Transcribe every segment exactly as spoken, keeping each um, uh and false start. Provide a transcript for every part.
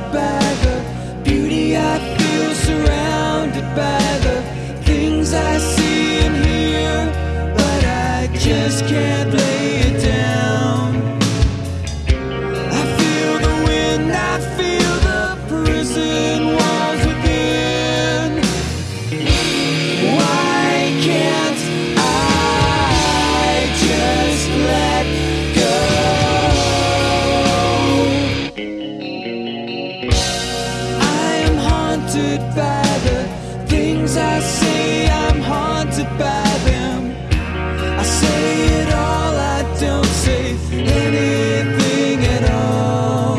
haunted by the beauty I feel, surrounded by the things I see and hear, but I just can't lay it down. I feel the wind, I feel the prison walls within. Why can't I just let go? I am haunted by the things I say, I'm haunted by them. I say it all, I don't say anything at all.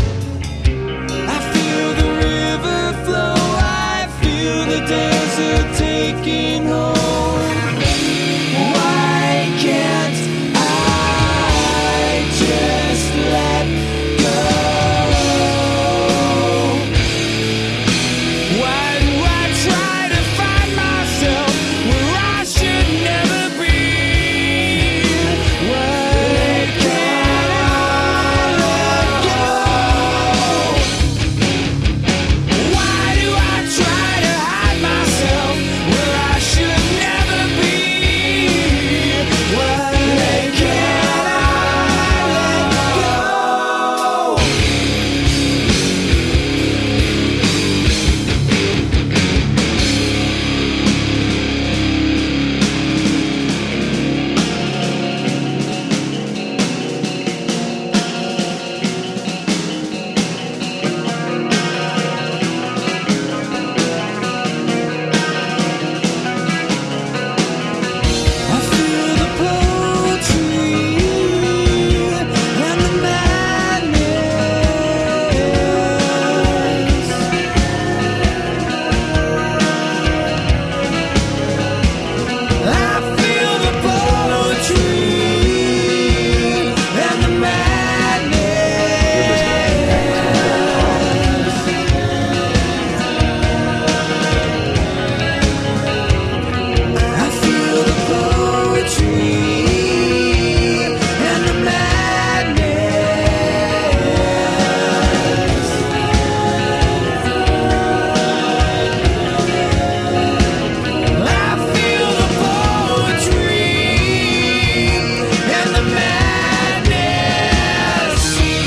I feel the river flow, I feel the desert taking hold. Why can't I just let go? Why do I try to find myself where I should never be? Why can't I let go? Why do I try to hide myself where I should never be? Why can't I let go? I feel the poetry and the madness. I feel the poetry and the madness. I feel the poetry and the madness. I feel the poetry and the madness.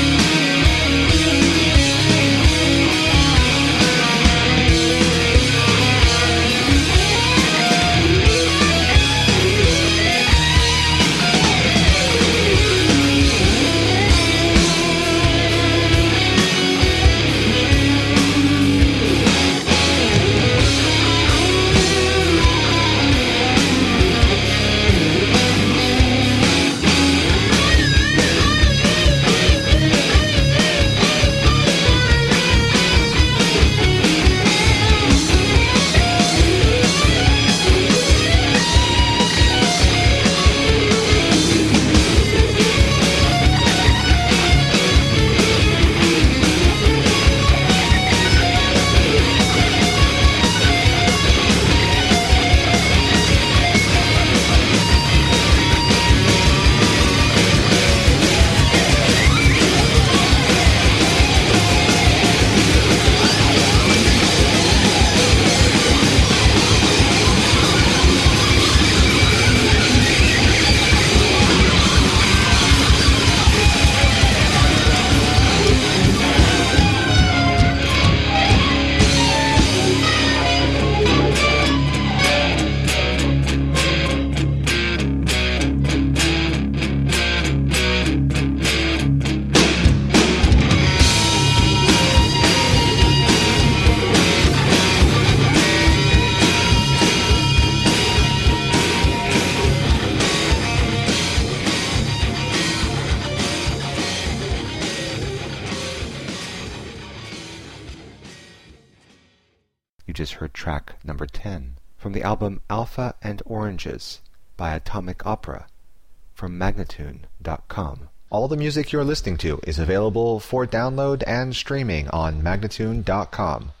You just heard track number ten from the album Alpha and Oranges by Atomic Opera from Magnatune dot com. All the music you're listening to is available for download and streaming on Magnatune dot com.